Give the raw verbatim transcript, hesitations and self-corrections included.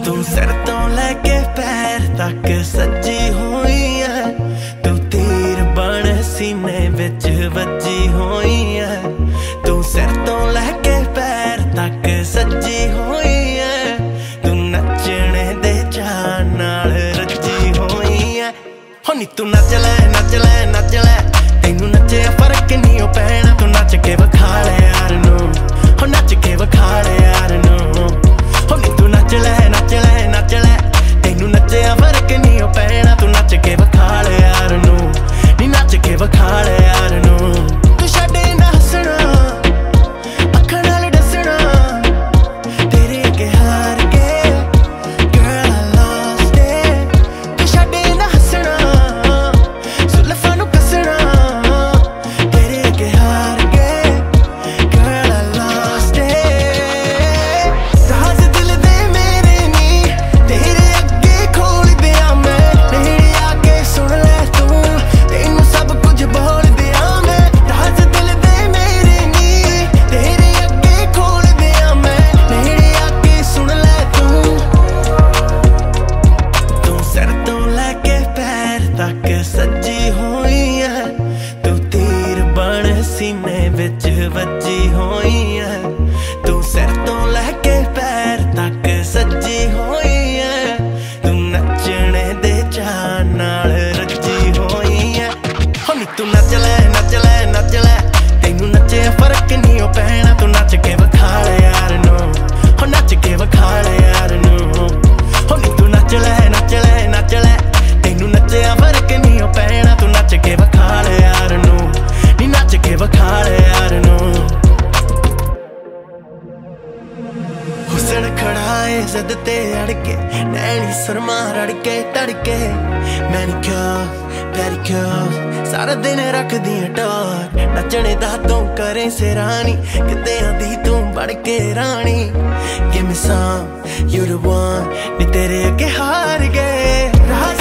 तू सिर तो लेके पैर तक सजी हुई है, तू तीर बन सीने विच वजी हुई है। तू सिर तो लेके पैर तक सजी हुई है, तू नचने दे चाह नाल रजी हुई है। हो नी तू नच लै नच लै नच लै, तैनू नचे फर्क नहीं पैना। तू नच के विखा ले यार नू, हो नच के विखा ले यार नू। हो नी तू नच लै नच लै नच लै, तैनू नचे फर्क नहीं पैना। तू नच के विखा ले यार नू, नी नच के विखा ले यार नू। तू छड्डे ना हसना, अखां नाल दसना, तेरे अगे हार के girl I lost it। तू छड्डे ना हसना, सुल्फां नू कसना, तेरे अगे हार के girl I lost it। राज दिल दे मेरे नी तेरे अगे खोल दिया मैं, नेड़े आके सुन ले तू, तैनू सब कुछ बोल दिया मैं। राज दिल दे मेरे नी तेरे अगे खोल दिया मैं, नेड़े आके सुन ले तू। तू सिर तो लेके पैर तक सजी हुई है, तू तीर बन सीने विच वजी हुई है। तू सिर तो लेके पैर तक सजी हुई है, तू नचने दे चाह नाल रजी हुई है। हो नी तू नच लै नच लै नच लै, तैनू नचे फर्क नहीं पैना। तू नच के विखा ले यार नू, हो नच के विखा ले यार नू। हो नी तू नच लै नच लै नच लै, तैनू नचे फर्क नहीं पैना। तू नच के विखा ले यार नू, नी नच के विखा ले यार नू। हुस्न खड़ाए जिद ते अड़के, नैनी सुरमा रड़के तड़के, मैनीक्योर पेडीक्योर सारा दिन रखदी टोर। नचने दा तू करे सिरानी, किते आंदी तू बड़ के रानी। Give me some, you the one, नी तेरे अगे हार गए। राज